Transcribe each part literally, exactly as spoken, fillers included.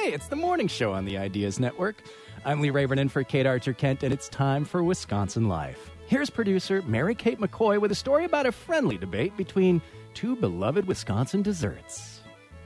Hey, it's the morning show on the Ideas Network. I'm Lee Rayburn in for Kate Archer-Kent, and it's time for Wisconsin Life. Here's producer Mary Kate McCoy with a story about a friendly debate between two beloved Wisconsin desserts.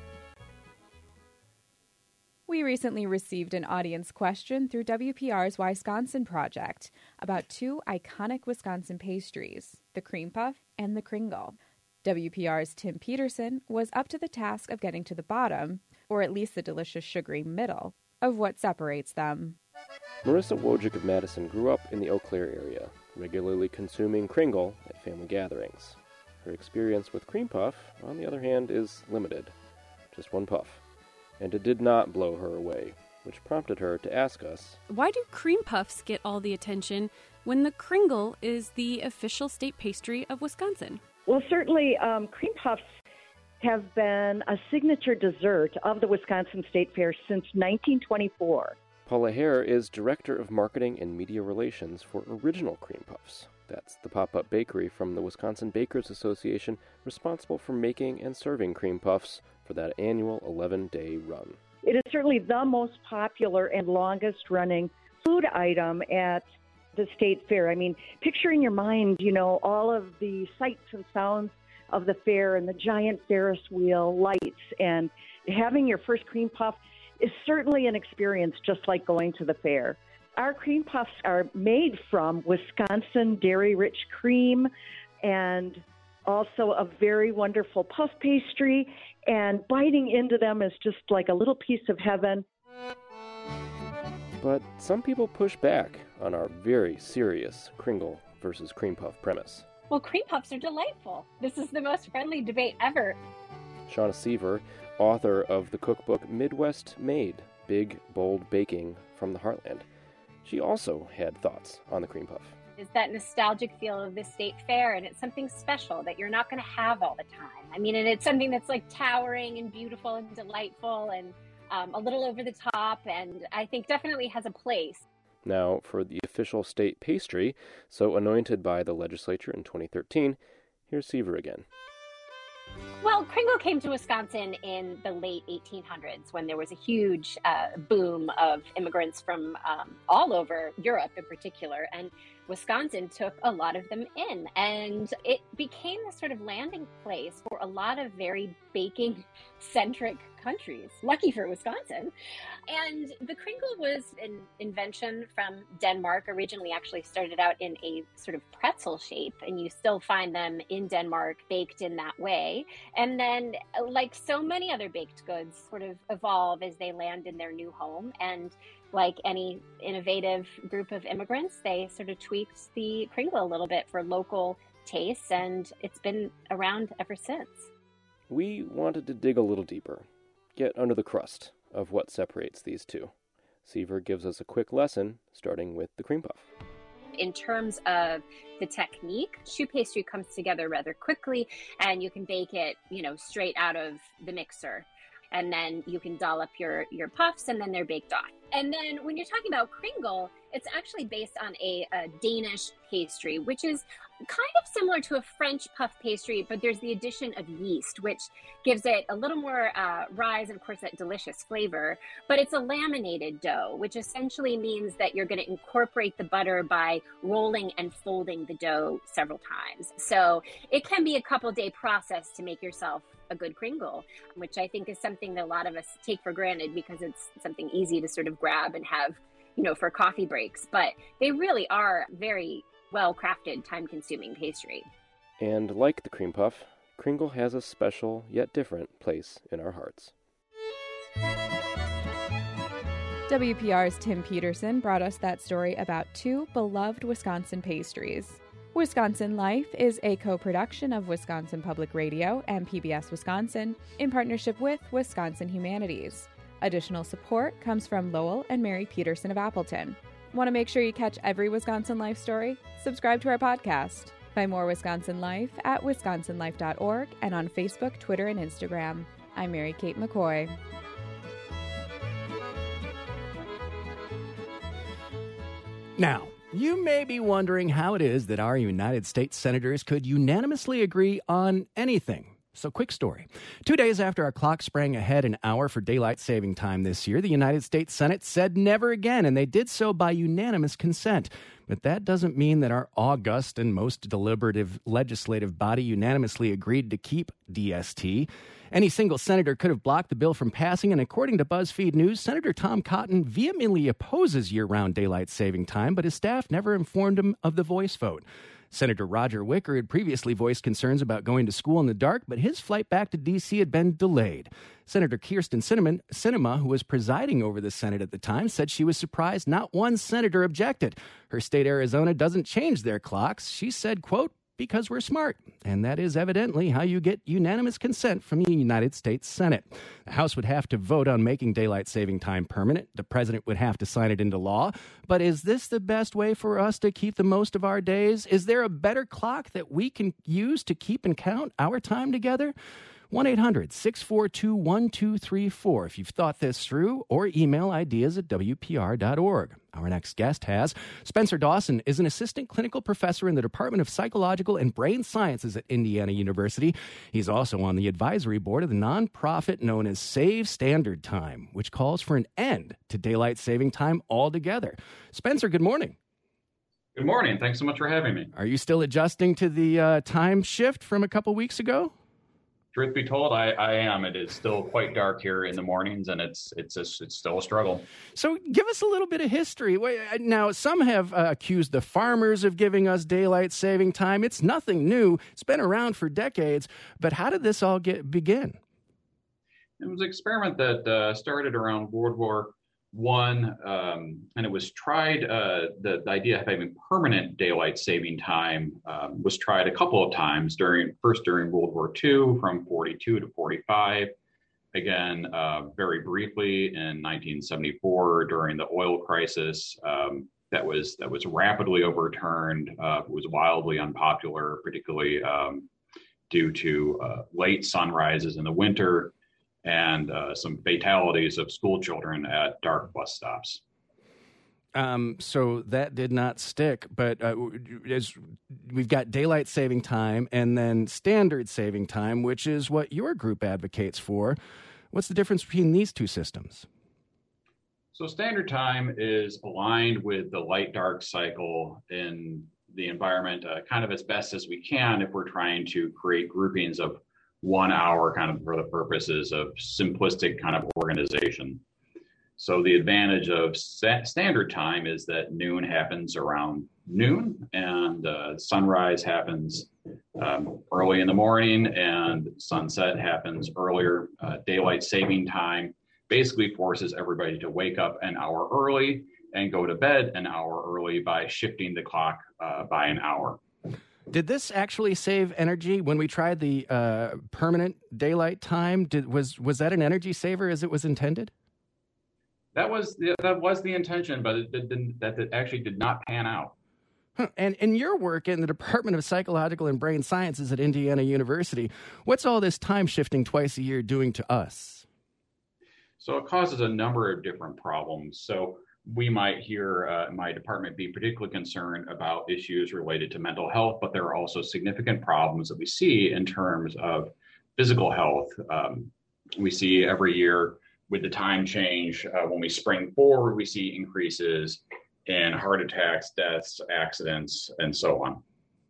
We recently received an audience question through W P R's Wisconsin Project about two iconic Wisconsin pastries, the cream puff and the Kringle. W P R's Tim Peterson was up to the task of getting to the bottom, or at least the delicious sugary middle, of what separates them. Marissa Wojcik of Madison grew up in the Eau Claire area, regularly consuming Kringle at family gatherings. Her experience with cream puff, on the other hand, is limited. Just one puff. And it did not blow her away, which prompted her to ask us, why do cream puffs get all the attention when the Kringle is the official state pastry of Wisconsin? Well, certainly um, cream puffs have been a signature dessert of the Wisconsin State Fair since nineteen twenty-four. Paula Hare is Director of Marketing and Media Relations for Original Cream Puffs. That's the pop-up bakery from the Wisconsin Bakers Association, responsible for making and serving cream puffs for that annual eleven-day run. It is certainly the most popular and longest-running food item at the State Fair. I mean, picture in your mind, you know, all of the sights and sounds of the fair and the giant Ferris wheel lights, and having your first cream puff is certainly an experience just like going to the fair. Our cream puffs are made from Wisconsin dairy-rich cream and also a very wonderful puff pastry, and biting into them is just like a little piece of heaven. But some people push back on our very serious Kringle versus cream puff premise. Well, cream puffs are delightful. This is the most friendly debate ever. Shauna Seaver, author of the cookbook Midwest Made, Big, Bold Baking from the Heartland. She also had thoughts on the cream puff. It's that nostalgic feel of the state fair, and it's something special that you're not going to have all the time. I mean, and it's something that's like towering and beautiful and delightful and um, a little over the top, and I think definitely has a place. Now, for the official state pastry, so anointed by the legislature in twenty thirteen, here's Seaver again. Well, Kringle came to Wisconsin in the late eighteen hundreds when there was a huge uh, boom of immigrants from um, all over Europe in particular, and Wisconsin took a lot of them in, and it became a sort of landing place for a lot of very baking-centric countries. Lucky for Wisconsin. And the Kringle was an invention from Denmark, originally actually started out in a sort of pretzel shape, and you still find them in Denmark baked in that way. And then, like so many other baked goods, sort of evolve as they land in their new home. And like any innovative group of immigrants, they sort of tweaked the Kringle a little bit for local tastes, and it's been around ever since. We wanted to dig a little deeper, get under the crust of what separates these two. Seaver gives us a quick lesson, starting with the cream puff. In terms of the technique, choux pastry comes together rather quickly, and you can bake it, you know, straight out of the mixer. And then you can doll up your, your puffs, and then they're baked off. And then when you're talking about Kringle, it's actually based on a, a Danish pastry, which is kind of similar to a French puff pastry, but there's the addition of yeast, which gives it a little more uh, rise and, of course, that delicious flavor. But it's a laminated dough, which essentially means that you're going to incorporate the butter by rolling and folding the dough several times. So it can be a couple-day process to make yourself a good Kringle, which I think is something that a lot of us take for granted because it's something easy to sort of grab and have, you know, for coffee breaks. But they really are very well-crafted, time-consuming pastry. And like the cream puff, Kringle has a special yet different place in our hearts. W P R's Tim Peterson brought us that story about two beloved Wisconsin pastries. Wisconsin Life is a co-production of Wisconsin Public Radio and P B S Wisconsin in partnership with Wisconsin Humanities. Additional support comes from Lowell and Mary Peterson of Appleton. Want to make sure you catch every Wisconsin Life story? Subscribe to our podcast. Find more Wisconsin Life at wisconsin life dot org and on Facebook, Twitter, and Instagram. I'm Mary Kate McCoy. Now, you may be wondering how it is that our United States senators could unanimously agree on anything. So, quick story. Two days after our clock sprang ahead an hour for daylight saving time this year, the United States Senate said never again, and they did so by unanimous consent. But that doesn't mean that our august and most deliberative legislative body unanimously agreed to keep D S T. Any single senator could have blocked the bill from passing, and according to BuzzFeed News, Senator Tom Cotton vehemently opposes year-round daylight saving time, but his staff never informed him of the voice vote. Senator Roger Wicker had previously voiced concerns about going to school in the dark, but his flight back to D C had been delayed. Senator Kirsten Sinema, who was presiding over the Senate at the time, said she was surprised not one senator objected. Her state, Arizona, doesn't change their clocks. She said, quote, because we're smart. And that is evidently how you get unanimous consent from the United States Senate. The House would have to vote on making daylight saving time permanent. The president would have to sign it into law. But is this the best way for us to keep the most of our days? Is there a better clock that we can use to keep and count our time together? one eight hundred six four two one two three four if you've thought this through, or email ideas at W P R dot org. Our next guest has. Spencer Dawson is an assistant clinical professor in the Department of Psychological and Brain Sciences at Indiana University. He's also on the advisory board of the nonprofit known as Save Standard Time, which calls for an end to daylight saving time altogether. Spencer, good morning. Good morning. Thanks so much for having me. Are you still adjusting to the uh, time shift from a couple weeks ago? Truth be told, I, I am. It is still quite dark here in the mornings, and it's it's a, it's still a struggle. So give us a little bit of history. Now, some have uh, accused the farmers of giving us daylight saving time. It's nothing new. It's been around for decades. But how did this all get begin? It was an experiment that uh, started around World War One, um, and it was tried. Uh, the, the idea of having permanent daylight saving time um, was tried a couple of times during first during World War Two, from forty-two to forty-five. Again, uh, very briefly in nineteen seventy-four during the oil crisis. Um, that was that was rapidly overturned. Uh, it was wildly unpopular, particularly um, due to uh, late sunrises in the winter, and uh, some fatalities of school children at dark bus stops. Um, so that did not stick, but uh, as we've got daylight saving time and then standard saving time, which is what your group advocates for. What's the difference between these two systems? So standard time is aligned with the light-dark cycle in the environment uh, kind of as best as we can if we're trying to create groupings of one hour kind of for the purposes of simplistic kind of organization. So the advantage of st- standard time is that noon happens around noon, and uh, sunrise happens um, early in the morning, and sunset happens earlier. Uh, daylight saving time basically forces everybody to wake up an hour early and go to bed an hour early by shifting the clock uh, by an hour. Did this actually save energy when we tried the uh, permanent daylight time? Did, was was that an energy saver as it was intended? That was the, that was the intention, but it didn't. That it actually did not pan out. Huh. And in your work in the Department of Psychological and Brain Sciences at Indiana University, what's all this time shifting twice a year doing to us? So it causes a number of different problems. So we might hear uh, my department be particularly concerned about issues related to mental health, but there are also significant problems that we see in terms of physical health. Um, we see every year with the time change, uh, when we spring forward, we see increases in heart attacks, deaths, accidents, and so on.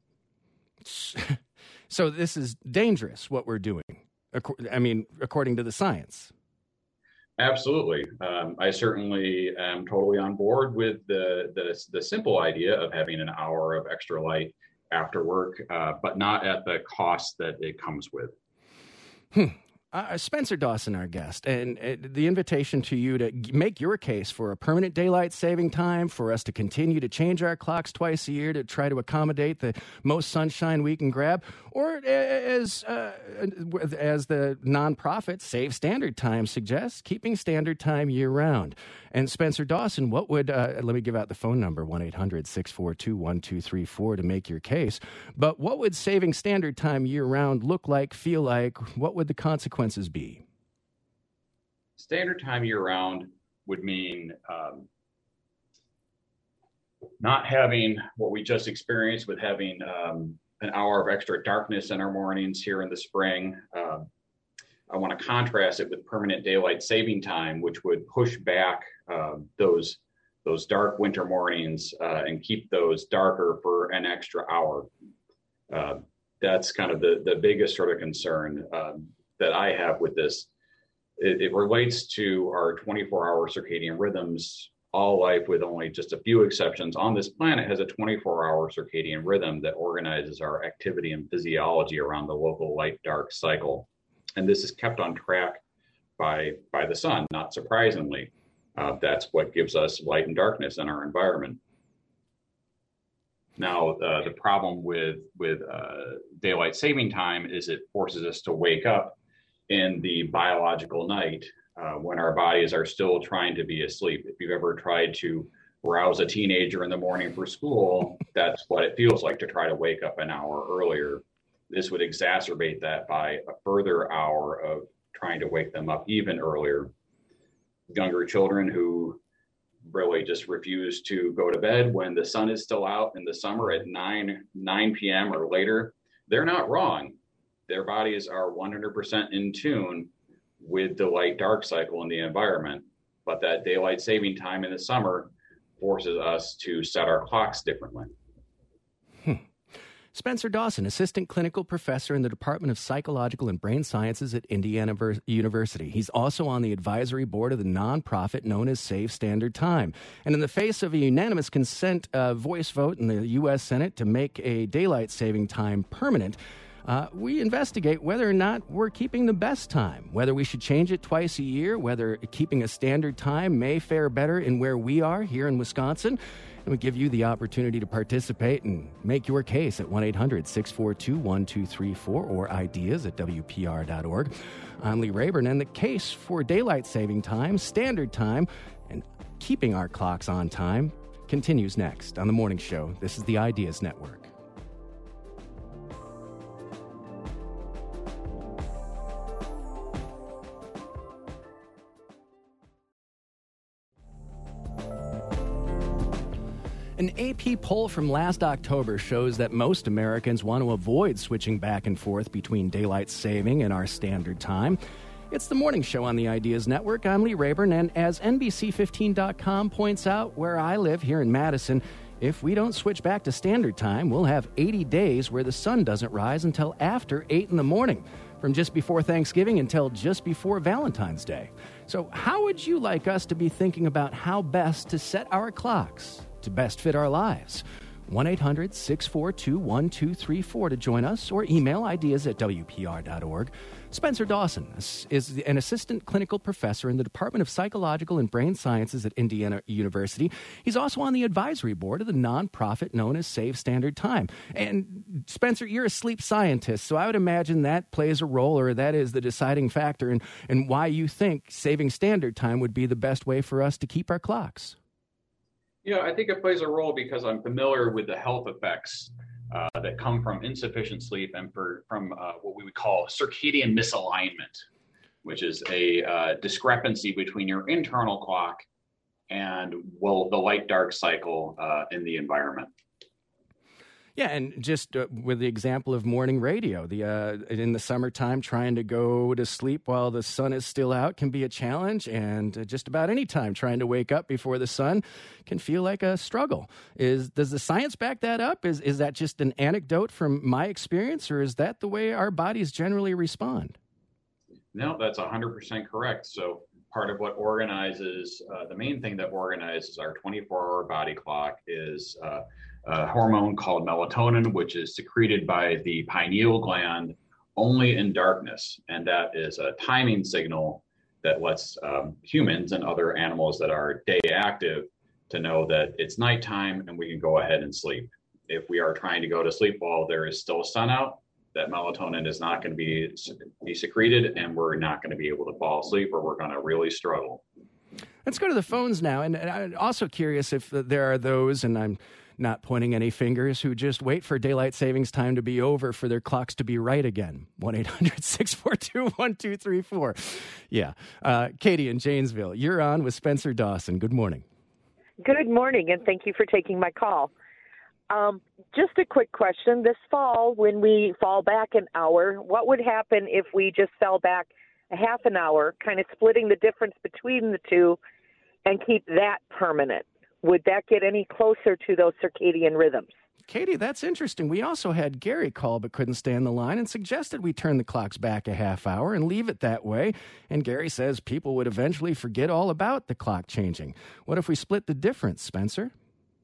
So this is dangerous, what we're doing. I mean, according to the science. Absolutely. Um, I certainly am totally on board with the, the the simple idea of having an hour of extra light after work, uh, but not at the cost that it comes with. Hmm. Uh, Spencer Dawson, our guest, and uh, the invitation to you to g- make your case for a permanent daylight saving time, for us to continue to change our clocks twice a year to try to accommodate the most sunshine we can grab, or uh, as uh, as the nonprofit Save Standard Time suggests, keeping standard time year-round. And Spencer Dawson, what would, uh, let me give out the phone number, one eight hundred six four two one two three four to make your case, but what would saving standard time year-round look like, feel like? What would the consequences be? Standard time year-round would mean um, not having what we just experienced with having um, an hour of extra darkness in our mornings here in the spring. Uh, I want to contrast it with permanent daylight saving time, which would push back uh, those those dark winter mornings uh, and keep those darker for an extra hour. Uh, that's kind of the, the biggest sort of concern um, that I have with this. It, it relates to our twenty-four hour circadian rhythms. All life, with only just a few exceptions on this planet, has a twenty-four hour circadian rhythm that organizes our activity and physiology around the local light-dark cycle. And this is kept on track by, by the sun, not surprisingly. Uh, that's what gives us light and darkness in our environment. Now, uh, the problem with, with uh, daylight saving time is it forces us to wake up in the biological night uh, when our bodies are still trying to be asleep. If you've ever tried to rouse a teenager in the morning for school, that's what it feels like to try to wake up an hour earlier. This would exacerbate that by a further hour of trying to wake them up even earlier. Younger children who really just refuse to go to bed when the sun is still out in the summer at nine p.m. or later, they're not wrong. Their bodies are one hundred percent in tune with the light-dark cycle in the environment, but that daylight saving time in the summer forces us to set our clocks differently. Hmm. Spencer Dawson, Assistant Clinical Professor in the Department of Psychological and Brain Sciences at Indiana University. He's also on the advisory board of the nonprofit known as Save Standard Time. And in the face of a unanimous consent uh, voice vote in the U S Senate to make a daylight saving time permanent, Uh, we investigate whether or not we're keeping the best time, whether we should change it twice a year, whether keeping a standard time may fare better in where we are here in Wisconsin. And we give you the opportunity to participate and make your case at one eight hundred six four two one two three four or ideas at W P R dot org. I'm Lee Rayburn, and the case for daylight saving time, standard time, and keeping our clocks on time continues next on The Morning Show. This is the Ideas Network. An A P poll from last October shows that most Americans want to avoid switching back and forth between daylight saving and our standard time. It's the Morning Show on the Ideas Network. I'm Lee Rayburn, and as N B C fifteen dot com points out, where I live here in Madison, if we don't switch back to standard time, we'll have eighty days where the sun doesn't rise until after eight in the morning, from just before Thanksgiving until just before Valentine's Day. So how would you like us to be thinking about how best to set our clocks to best fit our lives? one eight hundred six four two one two three four to join us, or email ideas at W P R dot org. Spencer Dawson is an assistant clinical professor in the Department of Psychological and Brain Sciences at Indiana University. He's also on the advisory board of the nonprofit known as Save Standard Time. And Spencer, you're a sleep scientist, so I would imagine that plays a role, or that is the deciding factor in, in why you think saving standard time would be the best way for us to keep our clocks. Yeah, I think it plays a role because I'm familiar with the health effects uh, that come from insufficient sleep and for, from uh, what we would call circadian misalignment, which is a uh, discrepancy between your internal clock and, well, the light-dark cycle uh, in the environment. Yeah, and just uh, with the example of morning radio, the uh, in the summertime, trying to go to sleep while the sun is still out can be a challenge, and uh, just about any time trying to wake up before the sun can feel like a struggle. Is does the science back that up? Is is that just an anecdote from my experience, or is that the way our bodies generally respond? No, that's one hundred percent correct. So part of what organizes, uh, the main thing that organizes our twenty-four hour body clock is uh, a hormone called melatonin, which is secreted by the pineal gland only in darkness. And that is a timing signal that lets um, humans and other animals that are day active to know that it's nighttime and we can go ahead and sleep. If we are trying to go to sleep while there is still sun out, that melatonin is not going to be, be secreted, and we're not going to be able to fall asleep, or we're going to really struggle. Let's go to the phones now. And I'm also curious if there are those, and I'm not pointing any fingers, who just wait for daylight savings time to be over for their clocks to be right again. one eight hundred six four two one two three four. Yeah. Uh, Katie in Janesville, you're on with Spencer Dawson. Good morning. Good morning, and thank you for taking my call. Um, just a quick question. This fall, when we fall back an hour, what would happen if we just fell back a half an hour, kind of splitting the difference between the two and keep that permanent? Would that get any closer to those circadian rhythms? Katie, that's interesting. We also had Gary call but couldn't stay on the line and suggested we turn the clocks back a half hour and leave it that way. And Gary says people would eventually forget all about the clock changing. What if we split the difference, Spencer?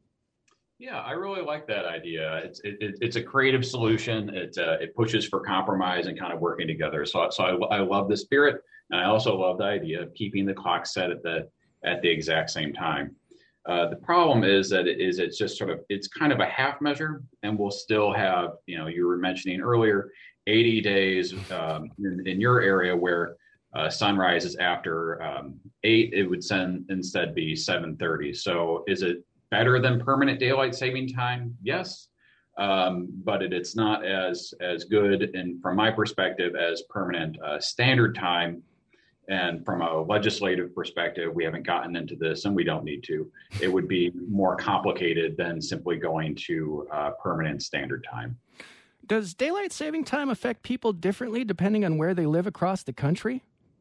Yeah, I really like that idea. It's it, it's a creative solution. It uh, it pushes for compromise and kind of working together. So so I, I love the spirit, and I also love the idea of keeping the clock set at the at the exact same time. Uh, the problem is that it is it's just sort of it's kind of a half measure, and we'll still have, you know, you were mentioning earlier, eighty days um, in, in your area where uh, sunrise is after um, eight. It would send, instead be seven thirty. So is it better than permanent daylight saving time? Yes, um, but it, it's not as as good, and from my perspective, as permanent uh, standard time. And from a legislative perspective, we haven't gotten into this, and we don't need to. It would be more complicated than simply going to uh, permanent standard time. Does daylight saving time affect people differently depending on where they live across the country?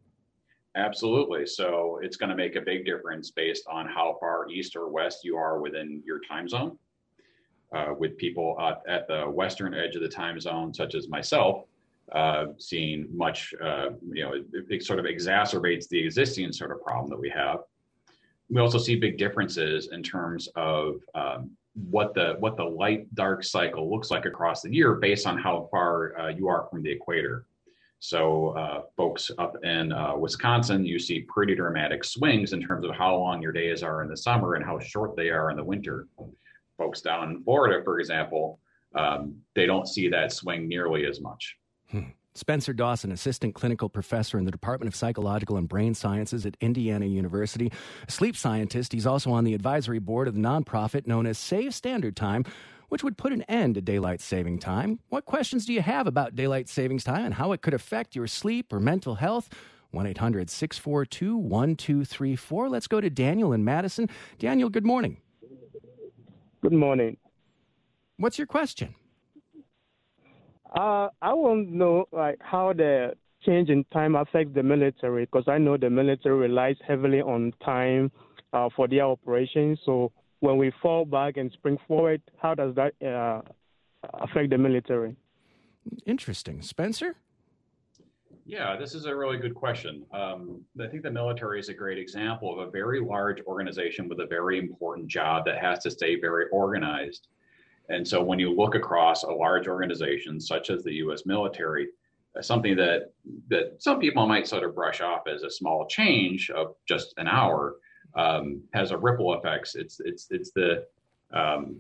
Absolutely. So it's going to make a big difference based on how far east or west you are within your time zone. Uh, with people uh, at the western edge of the time zone, such as myself, uh, seeing much, uh, you know, it, it sort of exacerbates the existing sort of problem that we have. We also see big differences in terms of um, what the what the light dark cycle looks like across the year based on how far uh, you are from the equator. So uh, folks up in uh, Wisconsin, you see pretty dramatic swings in terms of how long your days are in the summer and how short they are in the winter. Folks down in Florida, for example, um, they don't see that swing nearly as much. Hmm. Spencer Dawson, assistant clinical professor in the Department of Psychological and Brain Sciences at Indiana University, a sleep scientist. He's also on the advisory board of the nonprofit known as Save Standard Time, which would put an end to daylight saving time. What questions do you have about daylight savings time and how it could affect your sleep or mental health? one eight hundred six four two one two three four. Let's go to Daniel in Madison. Daniel, good morning. Good morning. What's your question? Uh, I want to know like how the change in time affects the military, because I know the military relies heavily on time uh, for their operations. So when we fall back and spring forward, how does that uh, affect the military? Interesting. Spencer? Yeah, this is a really good question. Um, I think the military is a great example of a very large organization with a very important job that has to stay very organized. And so when you look across a large organization such as the U S military, uh, something that that some people might sort of brush off as a small change of just an hour um, has a ripple effects. It's it's it's the um,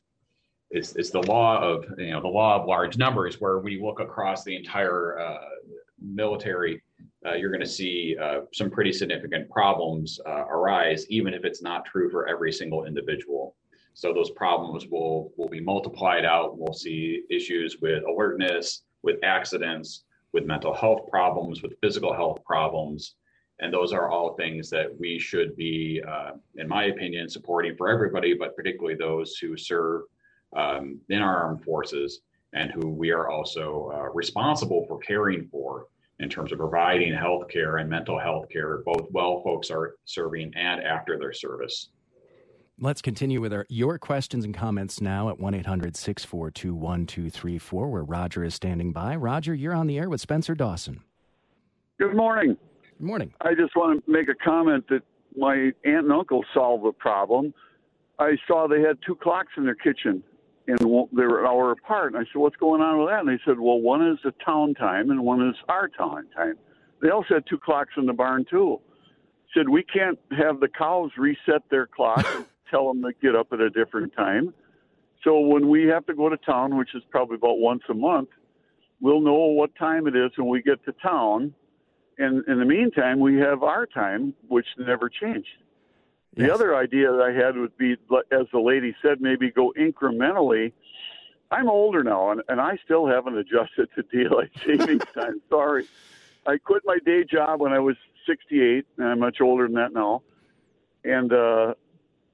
it's it's the law of you know the law of large numbers, where we look across the entire uh, military. Uh, you're going to see uh, some pretty significant problems uh, arise, even if it's not true for every single individual. So those problems will, will be multiplied out. We'll see issues with alertness, with accidents, with mental health problems, with physical health problems. And those are all things that we should be, uh, in my opinion, supporting for everybody, but particularly those who serve um, in our armed forces and who we are also uh, responsible for caring for in terms of providing health care and mental health care, both while folks are serving and after their service. Let's continue with our, your questions and comments now at one eight hundred six four two one two three four, where Roger is standing by. Roger, you're on the air with Spencer Dawson. Good morning. Good morning. I just want to make a comment that my aunt and uncle solved the problem. I saw they had two clocks in their kitchen, and they were an hour apart. And I said, what's going on with that? And they said, well, one is the town time and one is our town time. They also had two clocks in the barn, too. Said, we can't have the cows reset their clock and tell them to get up at a different time. So when we have to go to town, which is probably about once a month, we'll know what time it is when we get to town. And in the meantime, we have our time, which never changed. The yes. other idea that I had would be, as the lady said, maybe go incrementally. I'm older now, and, and I still haven't adjusted to daylight savings time. Sorry. I quit my day job when I was sixty-eight, and I'm much older than that now. And uh,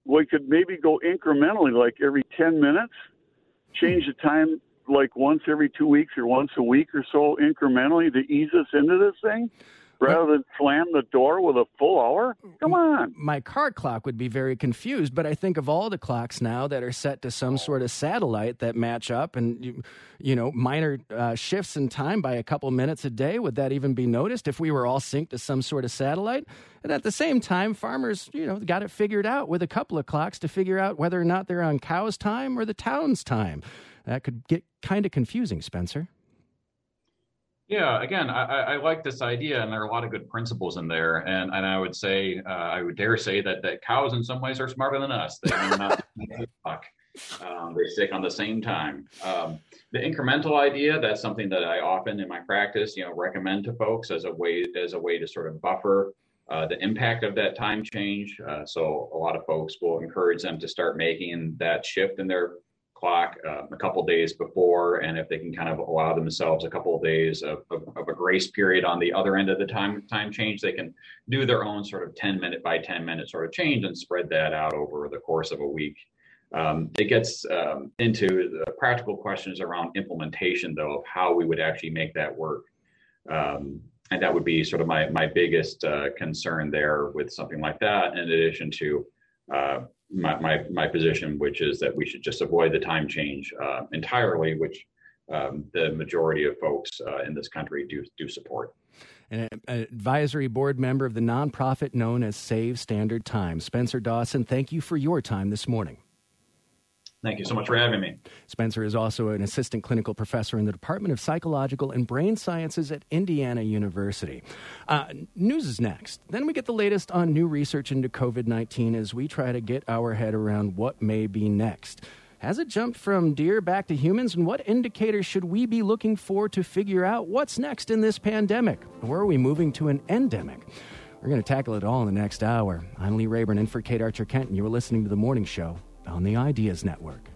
we could maybe go incrementally, like every ten minutes, change the time like once every two weeks or once a week or so incrementally to ease us into this thing, rather than slam the door with a full hour? Come on. My car clock would be very confused, but I think of all the clocks now that are set to some sort of satellite that match up and, you, you know, minor uh, shifts in time by a couple minutes a day. Would that even be noticed if we were all synced to some sort of satellite? And at the same time, farmers, you know, got it figured out with a couple of clocks to figure out whether or not they're on cow's time or the town's time. That could get kind of confusing, Spencer. Yeah, again, I, I like this idea, and there are a lot of good principles in there. And, and I would say, uh, I would dare say that, that cows in some ways are smarter than us. They do not talk. Um, they stick on the same time. Um, the incremental idea, that's something that I often in my practice, you know, recommend to folks as a way as a way to sort of buffer uh, the impact of that time change. Uh, so a lot of folks will encourage them to start making that shift in their clock uh, a couple days before, and if they can kind of allow themselves a couple of days of, of, of a grace period on the other end of the time time change, they can do their own sort of ten minute by ten minute sort of change and spread that out over the course of a week. Um, it gets um, into the practical questions around implementation, though, of how we would actually make that work. Um, and that would be sort of my, my biggest uh, concern there with something like that, in addition to uh, My, my my position, which is that we should just avoid the time change uh, entirely, which um, the majority of folks uh, in this country do do support. An advisory board member of the nonprofit known as Save Standard Time, Spencer Dawson, thank you for your time this morning. Thank you so much for having me. Spencer is also an assistant clinical professor in the Department of Psychological and Brain Sciences at Indiana University. Uh, news is next. Then we get the latest on new research into COVID nineteen as we try to get our head around what may be next. Has it jumped from deer back to humans? And what indicators should we be looking for to figure out what's next in this pandemic? Or are we moving to an endemic? We're going to tackle it all in the next hour. I'm Lee Rayburn in for Kate Archer-Kent, and you're listening to The Morning Show on the Ideas Network.